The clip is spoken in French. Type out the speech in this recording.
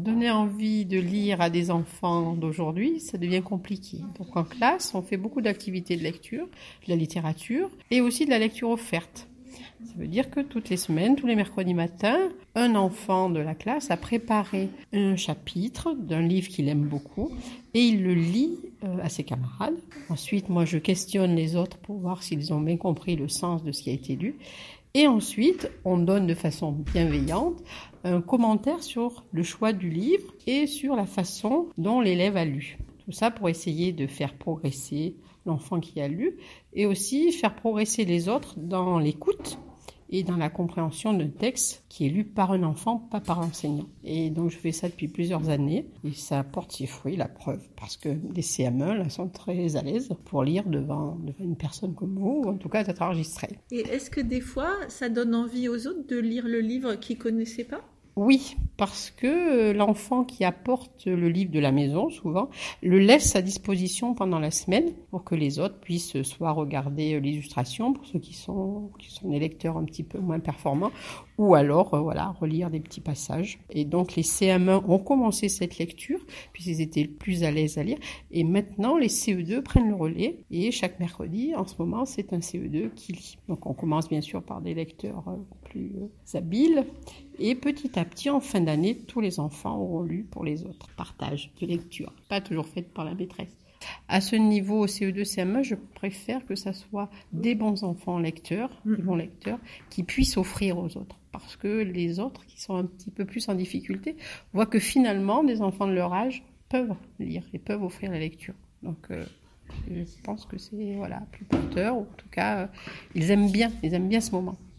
donner envie de lire à des enfants d'aujourd'hui, ça devient compliqué. Donc en classe, on fait beaucoup d'activités de lecture, de la littérature et aussi de la lecture offerte. Ça veut dire que toutes les semaines, tous les mercredis matins, un enfant de la classe a préparé un chapitre d'un livre qu'il aime beaucoup et il le lit à ses camarades. Ensuite, moi, je questionne les autres pour voir s'ils ont bien compris le sens de ce qui a été lu. Et ensuite, on donne de façon bienveillante un commentaire sur le choix du livre et sur la façon dont l'élève a lu. Tout ça pour essayer de faire progresser l'enfant qui a lu et aussi faire progresser les autres dans l'écoute et dans la compréhension d'un texte qui est lu par un enfant, pas par l'enseignant. Et donc je fais ça depuis plusieurs années et ça porte ses fruits, la preuve, parce que les CM1 là, sont très à l'aise pour lire devant une personne comme vous, ou en tout cas d'être enregistré. Et est-ce que des fois, ça donne envie aux autres de lire le livre qu'ils ne connaissaient pas ? Oui, parce que l'enfant qui apporte le livre de la maison, souvent, le laisse à disposition pendant la semaine pour que les autres puissent soit regarder l'illustration, pour ceux qui sont des lecteurs un petit peu moins performants, ou alors relire des petits passages. Et donc les CM1 ont commencé cette lecture, puisqu'ils étaient le plus à l'aise à lire, et maintenant les CE2 prennent le relais, et chaque mercredi, en ce moment, c'est un CE2 qui lit. Donc on commence bien sûr par des lecteurs plus habiles, et petit à petit, en fin d'année, tous les enfants auront lu pour les autres. Partage de lecture, pas toujours faite par la maîtresse. À ce niveau, CE2, CM1, je préfère que ça soit des bons enfants lecteurs, des bons lecteurs, qui puissent offrir aux autres. Parce que les autres, qui sont un petit peu plus en difficulté, voient que finalement, des enfants de leur âge peuvent lire et peuvent offrir la lecture. Donc, je pense que c'est plus porteur, ou en tout cas, ils aiment bien ce moment.